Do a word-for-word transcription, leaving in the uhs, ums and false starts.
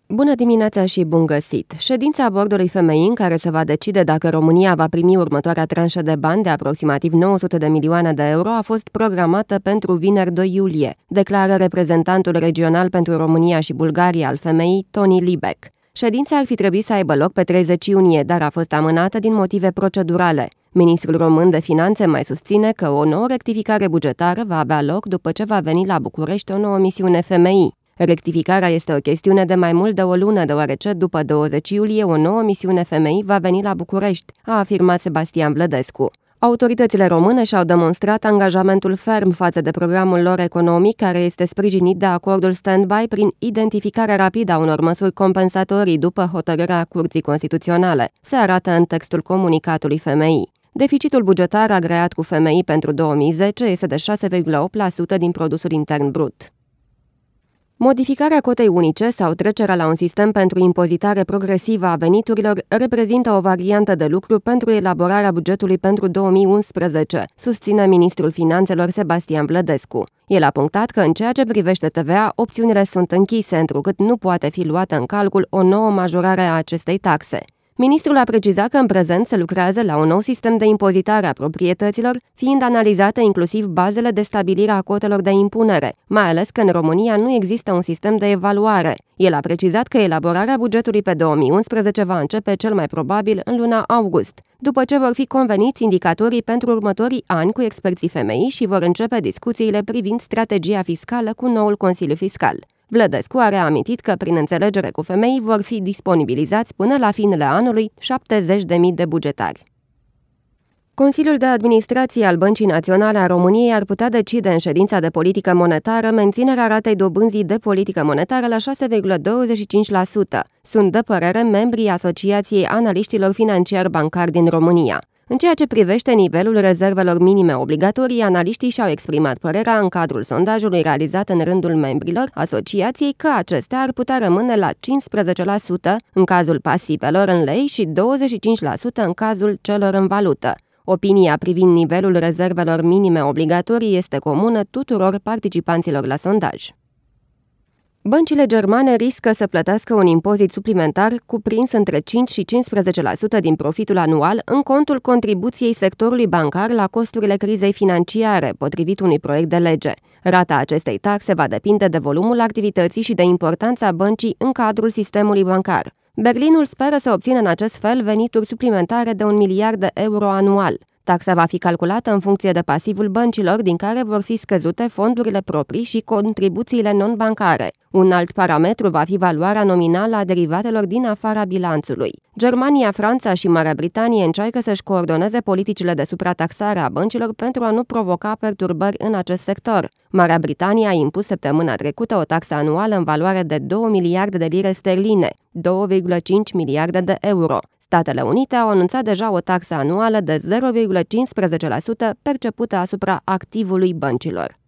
Bună dimineața și bun găsit! Ședința bordului F M I, în care se va decide dacă România va primi următoarea tranșă de bani de aproximativ nouă sute de milioane de euro, a fost programată pentru vineri doi iulie, declară reprezentantul regional pentru România și Bulgaria al F M I, Toni Libec. Ședința ar fi trebuit să aibă loc pe treizeci iunie, dar a fost amânată din motive procedurale. Ministrul român de Finanțe mai susține că o nouă rectificare bugetară va avea loc după ce va veni la București o nouă misiune F M I. Rectificarea este o chestiune de mai mult de o lună, deoarece după douăzeci iulie o nouă misiune F M I va veni la București, a afirmat Sebastian Vlădescu. Autoritățile române și-au demonstrat angajamentul ferm față de programul lor economic, care este sprijinit de acordul stand-by prin identificarea rapidă a unor măsuri compensatorii după hotărârea Curții Constituționale, se arată în textul comunicatului F M I. Deficitul bugetar agreat cu F M I pentru două mii zece este de șase virgulă opt la sută din produsul intern brut. Modificarea cotei unice sau trecerea la un sistem pentru impozitare progresivă a veniturilor reprezintă o variantă de lucru pentru elaborarea bugetului pentru două mii unsprezece, susține ministrul finanțelor Sebastian Vlădescu. El a punctat că în ceea ce privește T V A, opțiunile sunt închise, întrucât nu poate fi luată în calcul o nouă majorare a acestei taxe. Ministrul a precizat că în prezent se lucrează la un nou sistem de impozitare a proprietăților, fiind analizate inclusiv bazele de stabilire a cotelor de impunere, mai ales că în România nu există un sistem de evaluare. El a precizat că elaborarea bugetului pe două mii unsprezece va începe cel mai probabil în luna august, după ce vor fi conveniți indicatorii pentru următorii ani cu experții F M I și vor începe discuțiile privind strategia fiscală cu noul Consiliu Fiscal. Vlădescu a reamintit că, prin înțelegere cu F M I, vor fi disponibilizați până la finele anului șaptezeci de mii de bugetari. Consiliul de Administrație al Băncii Naționale a României ar putea decide în ședința de politică monetară menținerea ratei dobânzii de politică monetară la șase virgulă douăzeci și cinci la sută. Sunt de părere membrii Asociației Analiștilor Financiari Bancari din România. În ceea ce privește nivelul rezervelor minime obligatorii, analiștii și-au exprimat părerea în cadrul sondajului realizat în rândul membrilor asociației că acestea ar putea rămâne la cincisprezece la sută în cazul pasivelor în lei și douăzeci și cinci la sută în cazul celor în valută. Opinia privind nivelul rezervelor minime obligatorii este comună tuturor participanților la sondaj. Băncile germane riscă să plătească un impozit suplimentar cuprins între cinci și cincisprezece la sută din profitul anual în contul contribuției sectorului bancar la costurile crizei financiare, potrivit unui proiect de lege. Rata acestei taxe va depinde de volumul activității și de importanța băncii în cadrul sistemului bancar. Berlinul speră să obțină în acest fel venituri suplimentare de un miliard de euro anual. Taxa va fi calculată în funcție de pasivul băncilor, din care vor fi scăzute fondurile proprii și contribuțiile non-bancare. Un alt parametru va fi valoarea nominală a derivatelor din afara bilanțului. Germania, Franța și Marea Britanie încearcă să-și coordoneze politicile de suprataxare a băncilor pentru a nu provoca perturbări în acest sector. Marea Britanie a impus săptămâna trecută o taxă anuală în valoare de două miliarde de lire sterline, două virgulă cinci miliarde de euro. Statele Unite au anunțat deja o taxă anuală de zero virgulă cincisprezece la sută percepută asupra activului băncilor.